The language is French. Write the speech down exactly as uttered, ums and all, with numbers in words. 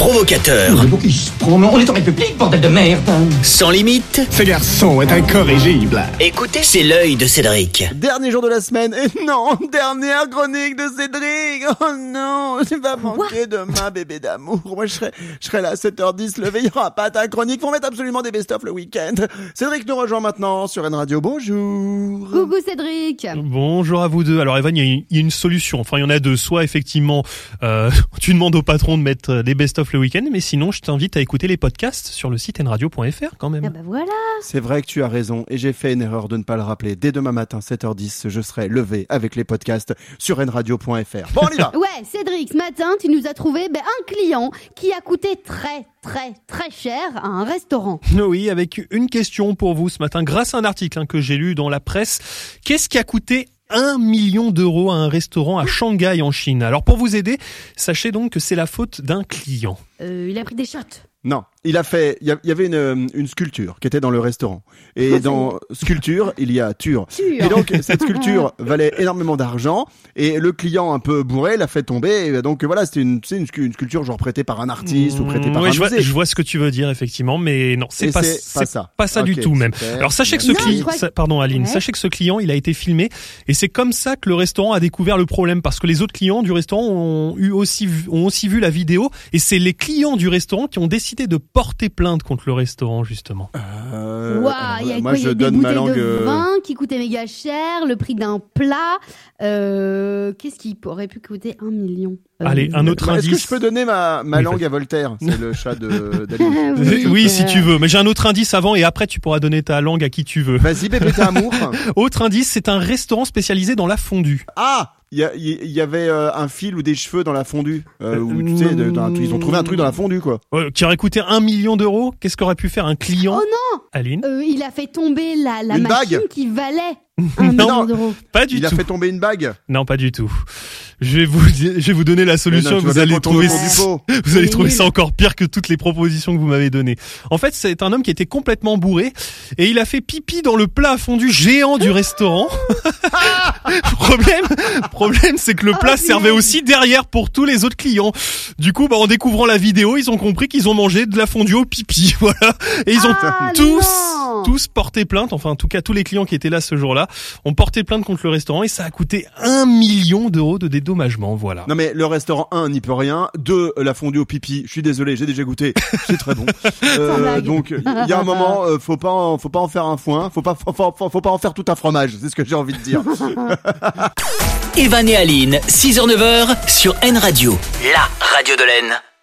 provocateur. Le qui se promeut, on est en République, bordel de merde. Sans limite. Ce garçon est incorrigible. Écoutez, c'est l'œil de Cédric. Dernier jour de la semaine, et non, dernière chronique de Cédric. Oh non, tu vas manquer demain, bébé d'amour. Moi, je serai, je serai là à sept heures dix, levé, il y aura pas ta chronique. Faut mettre absolument des best-of le week-end. Cédric nous rejoint maintenant sur N Radio. Bonjour. Coucou Cédric. Bonjour à vous deux. Alors Evan, il y, y a une solution. Enfin, il y en a deux. Soit effectivement, euh, tu demandes au patron de mettre des best-of le week-end, mais sinon, je t'invite à écouter les podcasts sur le site n radio point f r quand même. Ah bah voilà. C'est vrai que tu as raison et j'ai fait une erreur de ne pas le rappeler. Dès demain matin, sept heures dix, je serai levé avec les podcasts sur n radio point f r. Bon, on y va. Ouais, Cédric, ce matin, tu nous as trouvé ben, un client qui a coûté très, très, très cher à un restaurant. Oui, avec une question pour vous ce matin, grâce à un article hein, que j'ai lu dans la presse. Qu'est-ce qui a coûté un million d'euros à un restaurant à Shanghai en Chine? Alors pour vous aider, sachez donc que c'est la faute d'un client. Euh, il a pris des shots. Non, il a fait, il y avait une, une sculpture qui était dans le restaurant. Et dans sculpture, il y a ture. Et donc, cette sculpture valait énormément d'argent. Et le client, un peu bourré, l'a fait tomber. Et donc, voilà, c'était une, c'est une, une sculpture genre prêtée par un artiste mmh, ou prêtée par oui, un je vois, musée. je vois ce que tu veux dire, effectivement. Mais non, c'est, pas, c'est, c'est pas ça. Pas ça okay, du tout, même. super. Alors, sachez que ce client, que... pardon, Aline, ouais. sachez que ce client, il a été filmé. Et c'est comme ça que le restaurant a découvert le problème. Parce que les autres clients du restaurant ont eu aussi, ont aussi vu la vidéo. Et c'est les clients du restaurant qui ont décidé de porter plainte contre le restaurant, justement. Euh, Waouh, il y a moi, quoi, il y je a des donne ma bouteilles langue. de vin qui coûtaient méga cher, le prix d'un plat. Euh, qu'est-ce qui aurait pu coûter un million? Euh, Allez, un autre bah, indice. Est-ce que je peux donner ma, ma oui, langue vas-y. à Voltaire? C'est le chat de d'Aline. oui, oui euh... si tu veux. Mais j'ai un autre indice avant et après tu pourras donner ta langue à qui tu veux. Vas-y, bébé d'amour. Autre indice, c'est un restaurant spécialisé dans la fondue. Ah! Il y, a, il y avait euh, un fil ou des cheveux dans la fondue. Euh, où, tu sais, de, dans, ils ont trouvé un truc dans la fondue, quoi. Euh, qui aurait coûté un million d'euros. Qu'est-ce qu'aurait pu faire un client? Oh non! Aline? Euh, il a fait tomber la, la Une machine bague qui valait un Non. million d'euros. Pas du Il tout. a fait tomber une bague. Non, pas du tout. Je vais vous, je vais vous donner la solution. Non, vous allez trouver, du pot. vous allez C'est trouver nul. ça encore pire que toutes les propositions que vous m'avez données. En fait, c'est un homme qui était complètement bourré et il a fait pipi dans le plat à fondue géant du restaurant. problème, problème, c'est que le plat Oh, servait aussi derrière pour tous les autres clients. Du coup, bah, en découvrant la vidéo, ils ont compris qu'ils ont mangé de la fondue au pipi, voilà. Et ils ont Ah, tous, non. tous porté plainte. Enfin, en tout cas, tous les clients qui étaient là ce jour-là ont porté plainte contre le restaurant et ça a coûté un million d'euros de dédommagement, voilà. Non mais le restaurant un n'y peut rien. Deux, la fondue au pipi. Je suis désolé, j'ai déjà goûté. C'est très bon. Euh, donc il y a un moment, euh, faut pas, en, faut pas en faire un foin. Faut pas, faut, faut, faut pas en faire tout un fromage. C'est ce que j'ai envie de dire. Evan et Aline, six heures neuf heures sur N Radio, la radio de l'Aisne.